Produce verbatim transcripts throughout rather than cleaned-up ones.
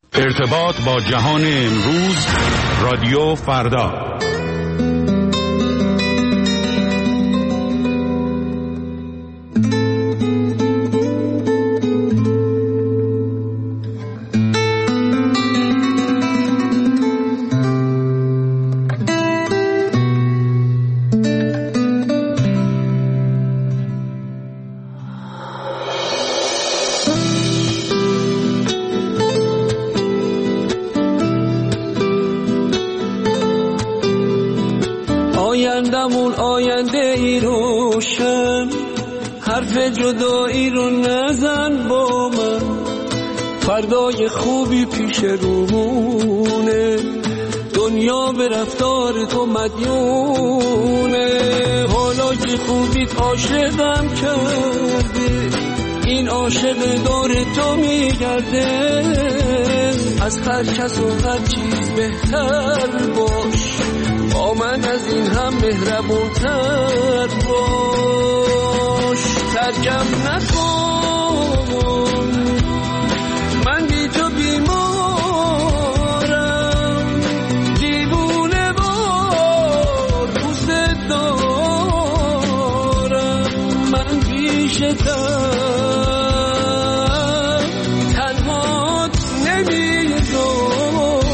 ارتباط با جهان امروز، رادیو فردا. آیندمون آینده ای روشن، حرف جدایی رو نزن با من، فردای خوبی پیش رومونه، دنیا به رفتار تو مدیونه. حالا که خوبیت عاشقم کرده، این عاشق دور تو میگرده، از هر کس و هر چیز بهتر باش، با من از این هم مهربونتر باش. ترکم نکن، من بی تو بیمارم، دیوونه وار دوست دارم، من پیشتم تنهات نمیذارم.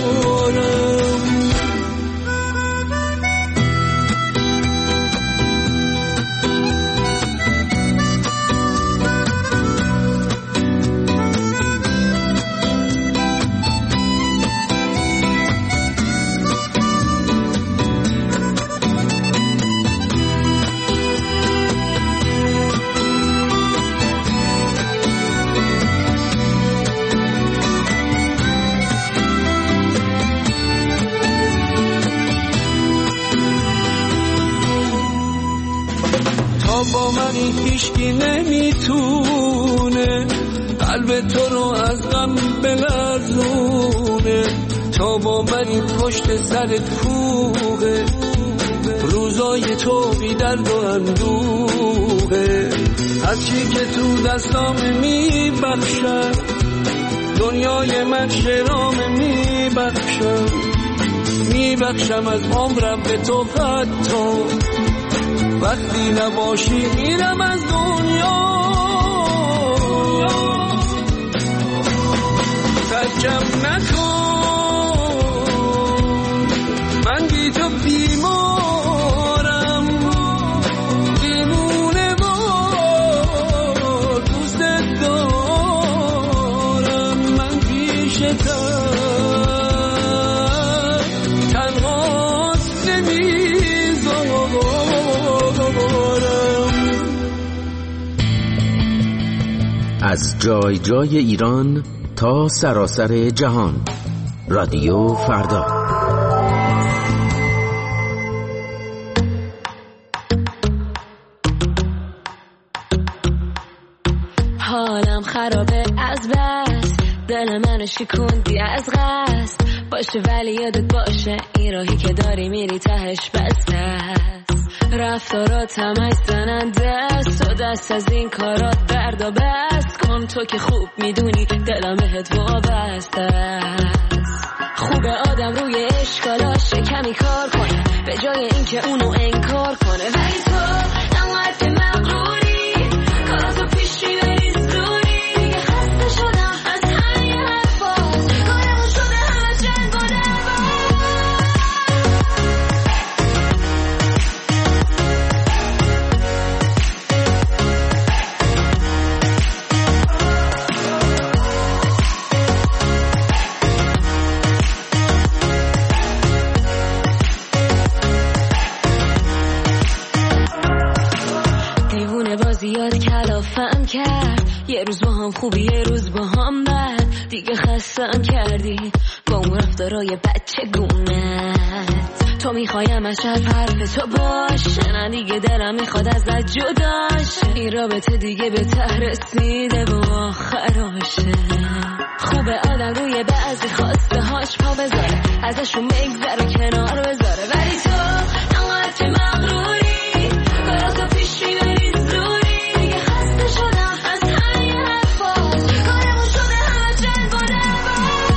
با من هیچکی نمیتونه قلب تو رو از غم بلرزونه، تا با من پشت سرت کوه، روزای تو بی درد و اندوه. هرچی که تو دستام میبخشم، دنیای من شرام میبخشم، میبخشم از عمرم به تو حتی وقتی نباشی میرم از دنیا. ترکم نکن، من بی تو بیمارم، دیوونه وار دوست دارم، من پیشتم تنهات نمیذارم. از جای جای ایران تا سراسر جهان، رادیو فردا. حالم خرابه از بس، دل منو شکوندی از قصد، باشه ولی یادت باشه این راهی که داری میری تهش بسته است. رفتارات همش زننده است، و دست از این کارات درد و بست کن، تو که خوب میدونی دلم بهت وابسته است. خوبه آدم روی اشکالاش کمی کار کنه، به جای اینکه اونو انکار کنه، ولی تو انقدر که مغروری کاراتو پیش میبری زوری، دیگه خسته شدم از همین حرفات، کارمون شده همه جنگ و دعوا. زیاد کلافم کرد، یه روز با هم خوبی یه روز با هم بد، دیگه خستم کردی با اون رفتارای بچه گونت. تو میخوایم از شب حرف تو باشه، نه دیگه دلم میخواد ازت جداش، این رابطه دیگه به ته رسیده و آخراشه. خوبه آدم روی بعضی خواسته هاش پا بذاره، ازشون بگذره کنار بذاره، ولی تو انقدر که مغروری کاراتو پیش میبری زوری، دیگه خسته شدم از همین حرفات، کارمون شده همه جنگ و دعوا.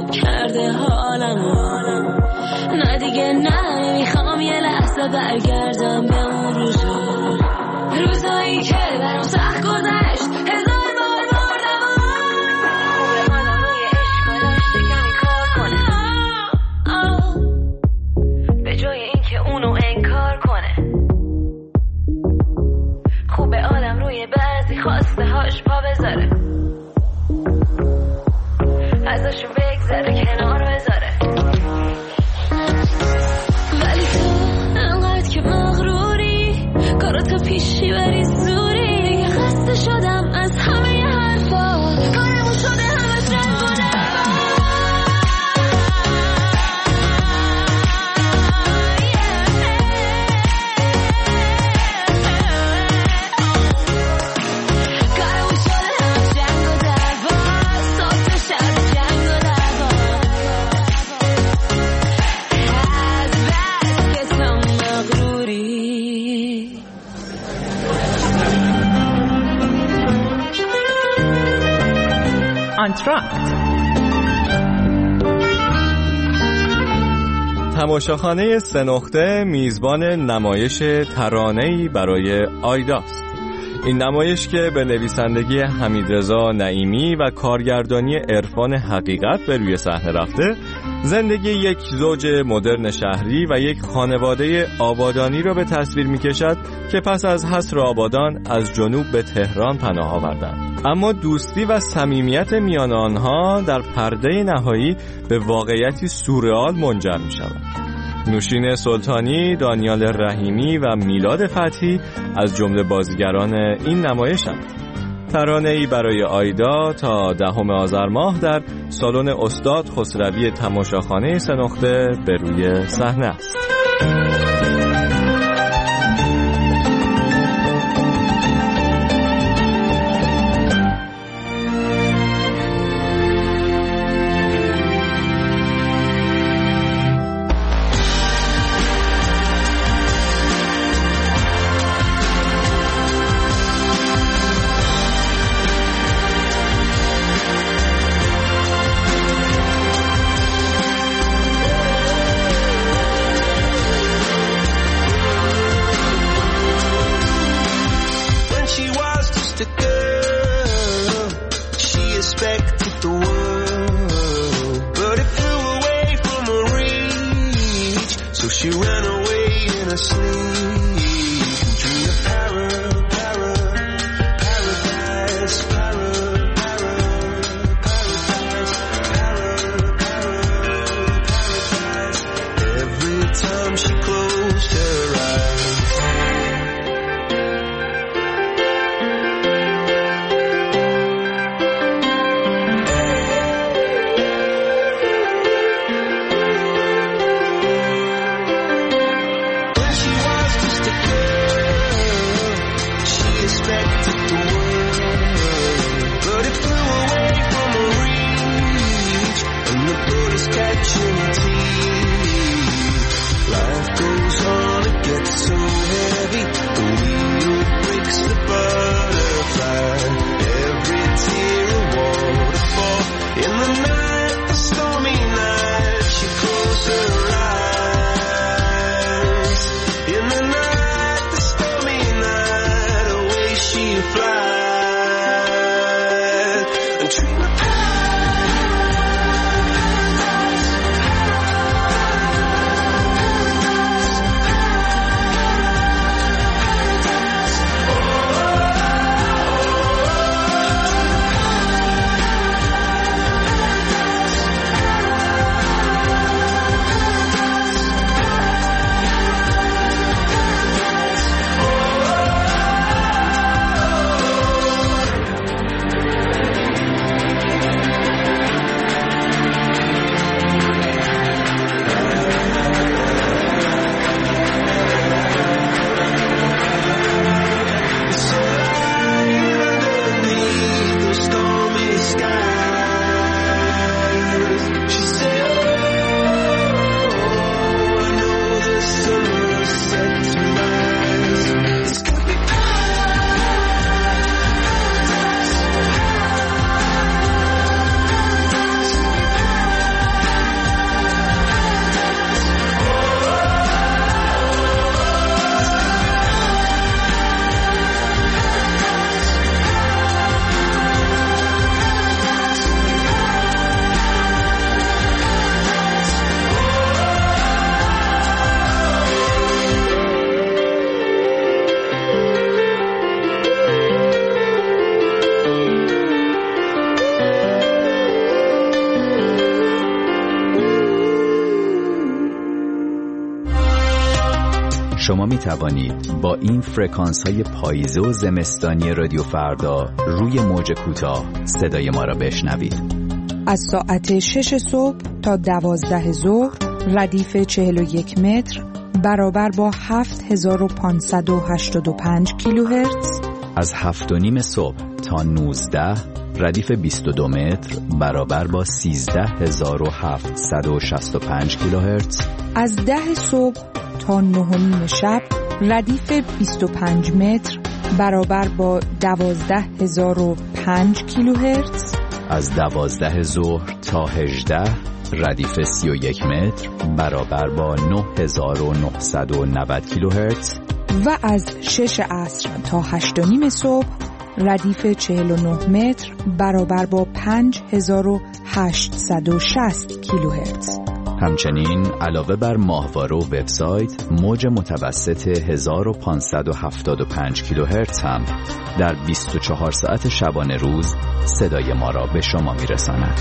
خراب کرده حالمو. نه دیگه نه، میخوام یه لحظه برگردم به اون روزا، روزایی که برام سخت گذشت، هزار بار مردم و آدم روی عشق داشته کمی کار کنه، به جای این که اونو انکار کنه. خوبه آدم روی بعضی خواسته هاش پا بذاره، ازشو بگذره کنار بذاره. ولی تو انقدر که مغروری، کاراتو پیشی بری زوری، دیگه خسته شدم از همه ی حرفا، کارمون شده همه جنگ و دعوا. کارمون شده همه جنگ و دعوا، صبح تا شب جنگ و دعوا. از بس که تو مغروری. آنتراکت تماشاخانه سه نقطه میزبان نمایش ترانه‌ای برای آیداست. این نمایش که به نویسندگی حمیدرضا نعیمی و کارگردانی عرفان حقیقت به روی صحنه رفته، زندگی یک زوج مدرن شهری و یک خانواده آبادانی را به تصویر می‌کشد که پس از حصر آبادان از جنوب به تهران پناه آوردند. اما دوستی و صمیمیت میان آنها در پرده نهایی به واقعیتی سورئال منجر می‌شود. نوشین سلطانی، دانیال رحیمی و میلاد فتحی از جمله بازیگران این نمایش‌اند. ترانه‌ای برای آیدا تا دهم آذر ماه در سالن استاد خسروی تماشاخانه سه نقطه به روی صحنه است. شما می توانید با این فرکانس های پاییزه و زمستانی رادیو فردا روی موج کوتاه صدای ما را بشنوید. از ساعت شش صبح تا دوازده ظهر ردیف چهل و یک متر برابر با هفت هزار و پانصد و هشتاد و پنج کیلوهرتز. از هفت و نیم صبح تا نوزده ردیف بیست و دو متر برابر با سیزده هزار و هفتصد و شصت و پنج کیلوهرتز. از ده صبح تا نه و نیم شب ردیف بیست و پنج متر برابر با دوازده هزار و پنج کیلوهرتز. از دوازده ظهر تا هجده ردیف سی و یک متر برابر با نه هزار و نهصد و نود کیلوهرتز. و از شش عصر تا هشت و نیم صبح ردیف چهل و نه متر برابر با پنج هزار و هشتصد و شصت کیلوهرتز. همچنین علاوه بر ماهواره و وبسایت، موج متوسط هزار و پانصد و هفتاد و پنج کیلوهرتز هم در بیست و چهار ساعت شبانه روز صدای ما را به شما میرساند.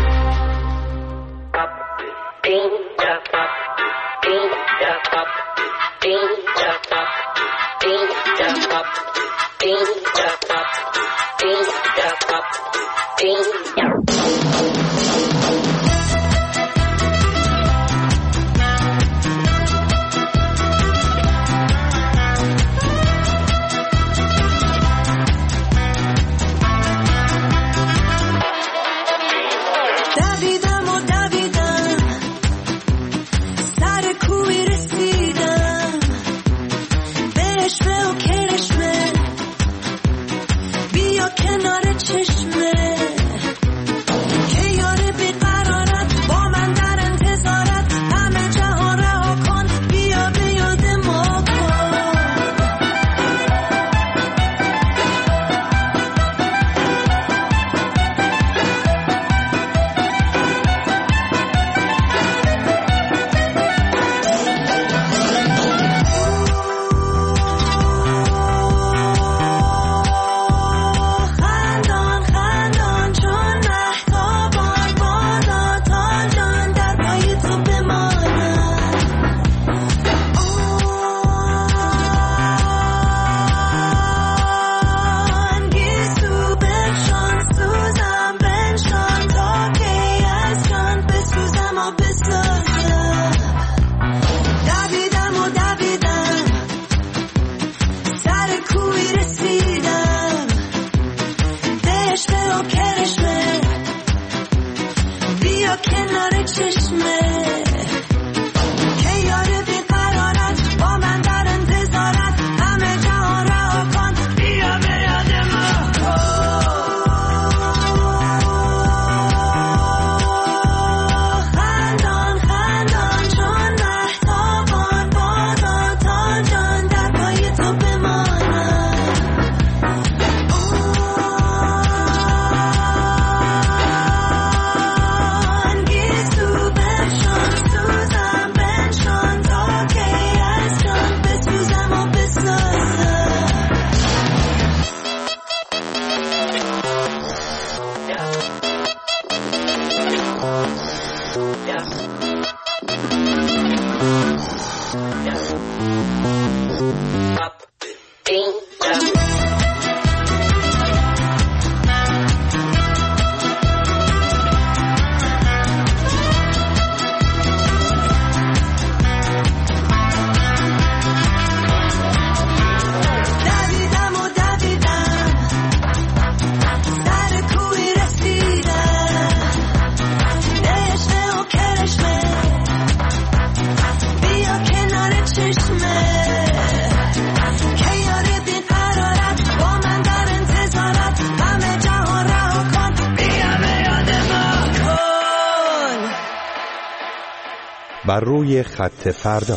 بر روی خط فردا.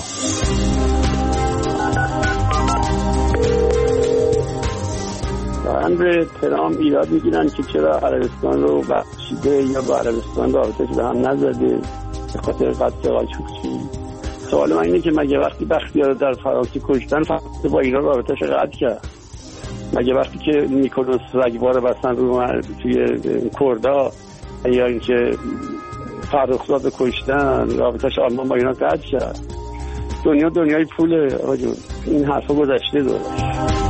دارن به ترامپ ایراد میگیرن که چرا عربستان رو بخشیده یا با عربستان رابطه‌اش به هم نزده به خاطر قتل قاچاقچی. سوال من اینه که مگه وقتی بختیار رو در فرانسه کشتن فرانسه با ایران رابطه‌اش قطع کرد؟ مگه وقتی که نیکولوس رگبار بستن رو توی کردا یا اینکه فرخزاد رو کشتن رابطه‌اش آلمان با ایران قطع کرد؟ دنیا دنیای پوله آقا جون، این حرفا گذشته دورش.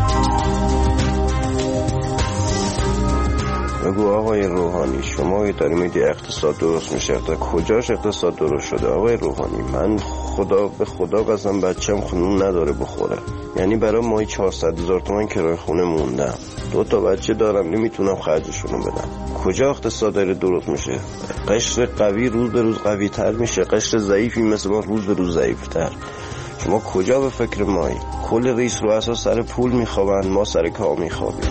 بگو آقای روحانی، شما داری میگی اقتصاد درست میشه، اقتصاد کجاش اقتصاد درست شده آقای روحانی؟ من خدا به خدا قسم بچم خونون نداره بخوره، یعنی برای ماهی چهارصد هزار تومان کرایه خونه موندم، دو تا بچه دارم نمیتونم خرجشونو بدم. کجا اقتصاد داره درست میشه؟ قشر قوی روز به روز قوی تر میشه، قشر ضعیفی مثل ما روز به روز ضعیف تر. شما کجا به فکر مایی؟ کل رئیس رو اساس سر پول میخوابن، ما سر کار میخوابیم.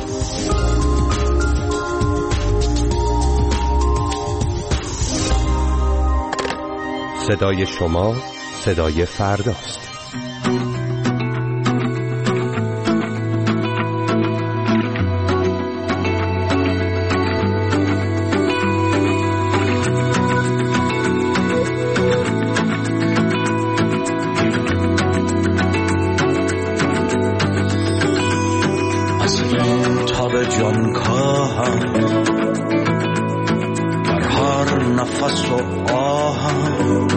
صدای شما صدای فرداست. از این تاب جانکاهم در هر نفس و آهم،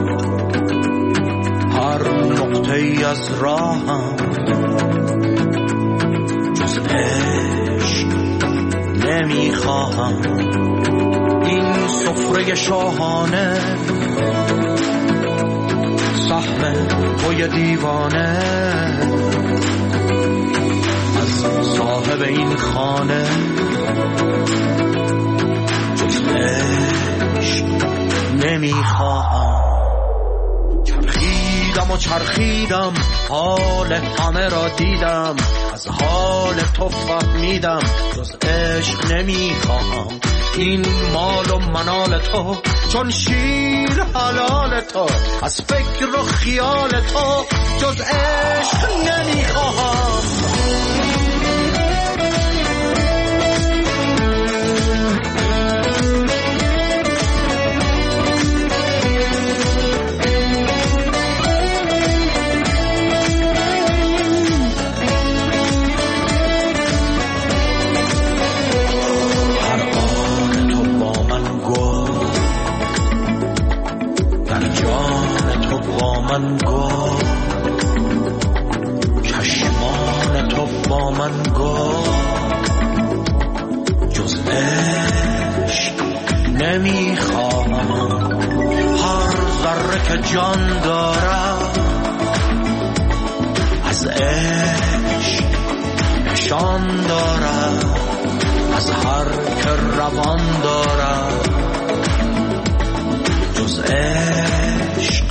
هر نقطه ای از راهم جز عشق نمیخواهم. این سفره شاهانه سهم توی دیوانه، از صاحب این خانه جز عشق نمیخواهم. چرخیدم و چرخیدم حال همه را دیدم، از حال تو فهمیدم جز عشق نمیخواهم. این مال و منال تو چون شیر حلال تو، از فکر و خیال تو جز عشق نمیخواهم. من گفت چشمان تو با من گفت جز عشق نمیخواهم. هر ذره که جان دارم از عشق نشان دارم، از هر که روان دارم جز عشق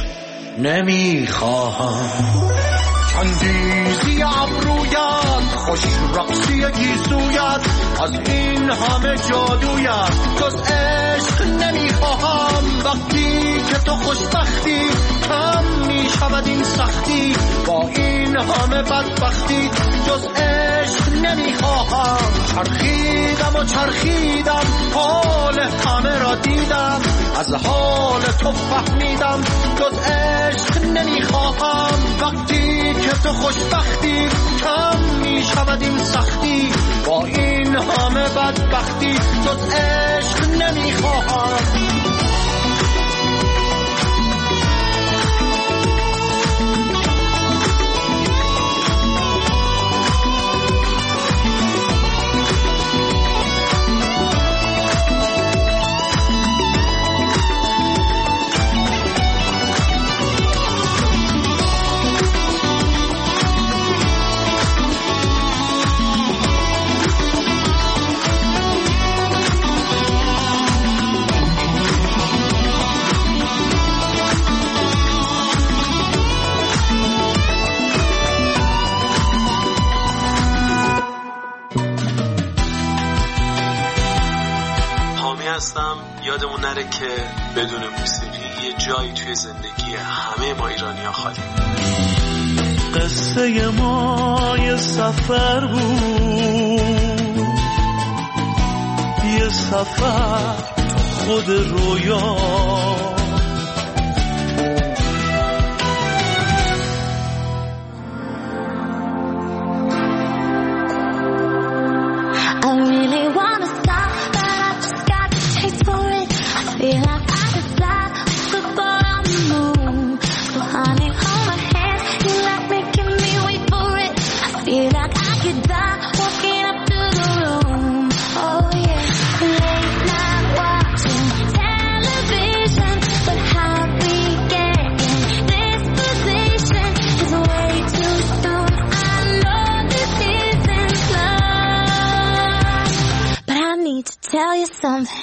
نمیخواهم. چندیزی ابرویت، خوش رقصی گیسویت، از این همه جادویت جز عشق نمیخواهم. وقتی که تو خوشبختی کم میشود این سختی، با این همه بدبختی جز عشق نمیخواهم. چرخیدم و چرخیدم حال همه را دیدم، از حال تو فهمیدم جز عشق نمیخواهم. وقتی که تو خوشبختی کم میشود این سختی، با این همه بدبختی جز عشق نمیخواهم. یادمون نره که بدون موسیقی یه جایی توی زندگی همه ما ایرانی‌ها خالی. قصه ما یه سفر بود، یه سفر خود رویا. Feel like I could fly, could go on the moon. So honey, hold my hand. something.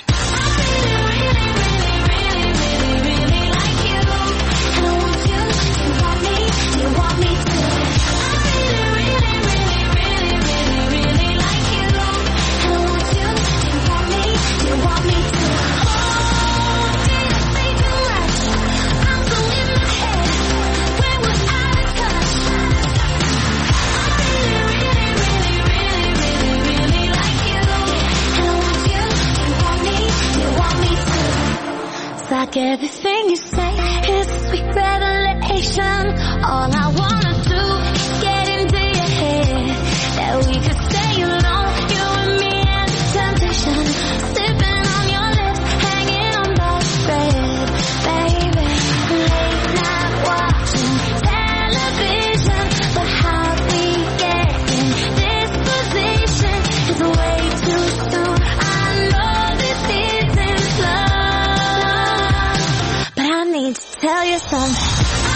Like everything you say is a sweet revelation. All I wanna do is get into your head, that we could stay alone, you and me and the temptation, sipping on your lips, hanging on by a thread, baby. Late night watching television, but how we get in this position is way too soon. I know this isn't love, but I need to tell you something.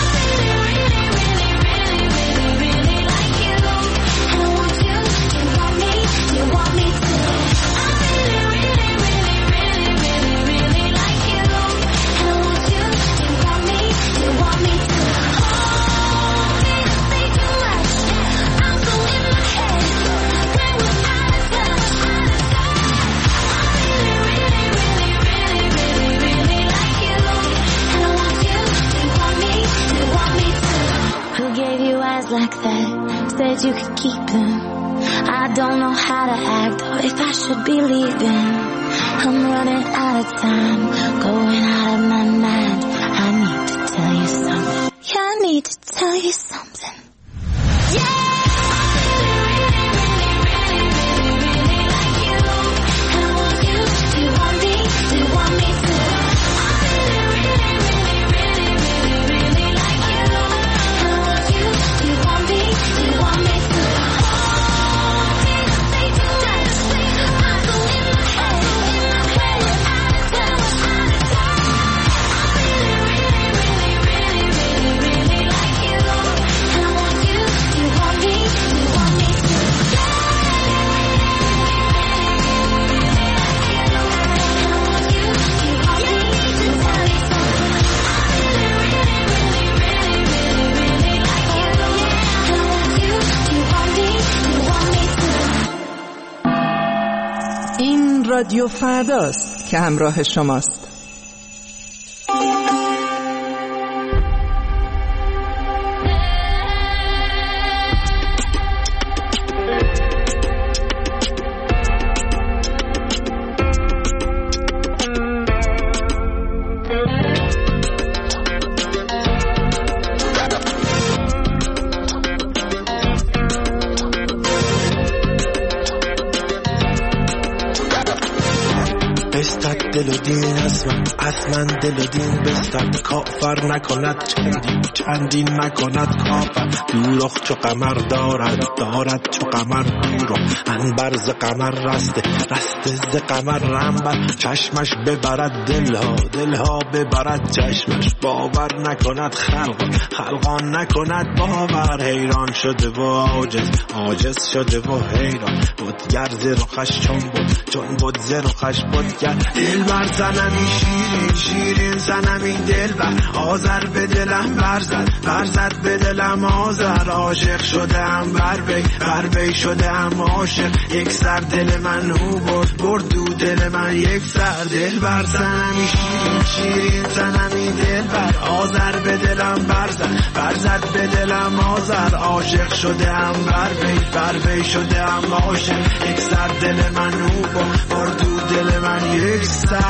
Like that, said you could keep them. I don't know how to act or if I should be leaving. I'm running out of time, going out of my mind. I need to tell you something. Yeah, I need to tell you something. Yeah! رادیو فرداست که همراه شماست. دل و دین اسمم اسمن دل و دین بستد کافر نکند چندین چندین نکند کافر دوراخ چو قمر دارد دارد چو قمر دورو انبر ز قمر رسته رسته ز قمر رنبر چشمش ببرد دلها دلها ببرد چشمش باور نکند خلق خلقان نکند باور حیران شده و عاجز عاجز شده و حیران بودگر ز رخش چون بود چون بود ز رخش بودگر دل بر زنمی شیرین شیرین زنمی دل بر آذر به دلم برزد برزد به دلم آذر عاشق شدم بر بی بر بی شدم عاشق یک سر دل من او برد برد دو دل من یک سر دل بر زنمی شیرین شیرین زنمی دل بر آذر به دلم برزد برزد به دلم آذر عاشق شدم بر بی بر بی شدم عاشق یک سر دل من او برد برد دو دل من یک سر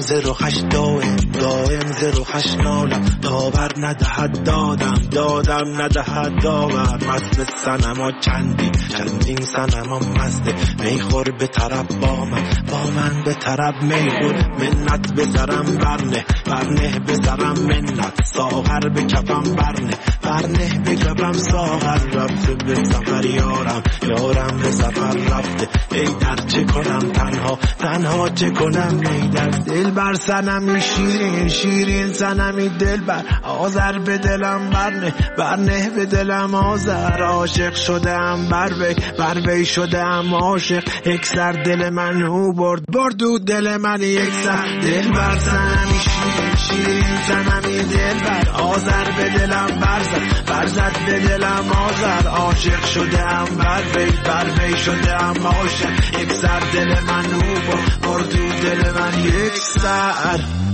زر و خش دائم دائم زر و خش نالم داور ندهد دادم دادم ندهد داور مست سنم و چندی چندین سنم و مزده میخور به طرف با من با من به طرف میخور منت به سرم برنه برنه به سرم منت ساغر به کفم برنه برنه به کفم ساغر رفته به سفر یارم یارم به سفر رفته ای در چه کنم تنها تنها چه کنم ای در دل بر سنمی شیرین شیرین سنمی دل بر آذر به دلم برنه برنه به دلم آذر عاشق شدم بر وی بر وی شدم عاشق یک سر دل من او برد برد و دل من یک سر دل بر سنمی شیرین شیرین سنمی دل بر آذر به دلم برزد برزد به دلم آذر عاشق شدم بر وی بر وی شدم عاشق یک سر دل من او برد برد و دل من یک سر